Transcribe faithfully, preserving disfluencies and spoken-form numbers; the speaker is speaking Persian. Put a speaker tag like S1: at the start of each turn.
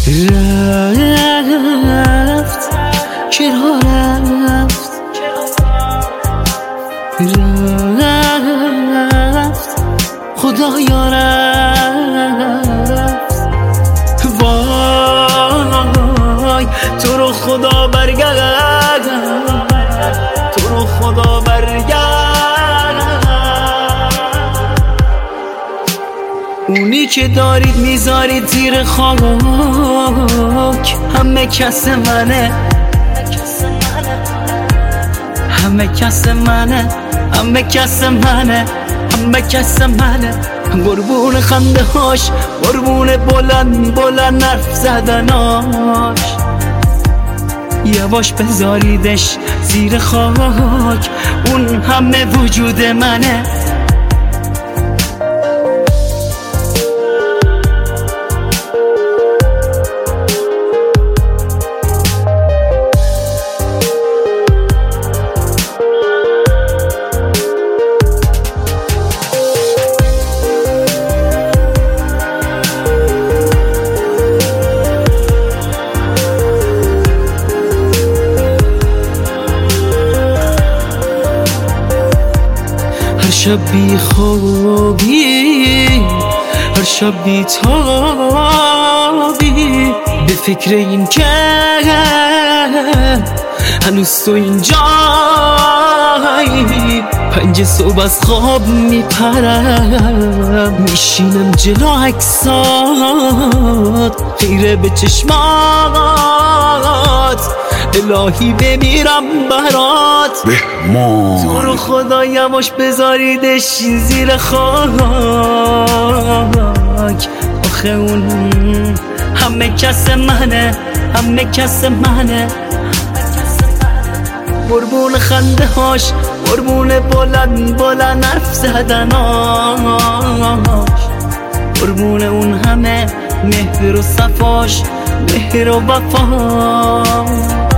S1: رفت چرا رفت رفت خدایا رفت وای تو رو خدا برگرد تو رو خدا برگرد اونی که دارید میذارید زیر خاک همه کس منه همه کس منه همه کس منه همه کس منه قربون خنده هاش قربون بلند بلند حرف زدناش یواش بذاریدش زیر خاک اون همه وجود منه هر شب بی خوابی هر شب بی تابی به فکر این که هنوز تو اینجایی پنج صبح از خواب میپرم میشینم جلو عکسات خیره به چشمات الهی بمیرم برات
S2: بهمان
S1: تو رو خدا یواش بذاریدش زیر خاک آخه اون همه کس منه همه کس منه قربون خنده هاش قربون بلند بلند حرف زدناش قربون اون همه مهر و صفاش مهر و وفاش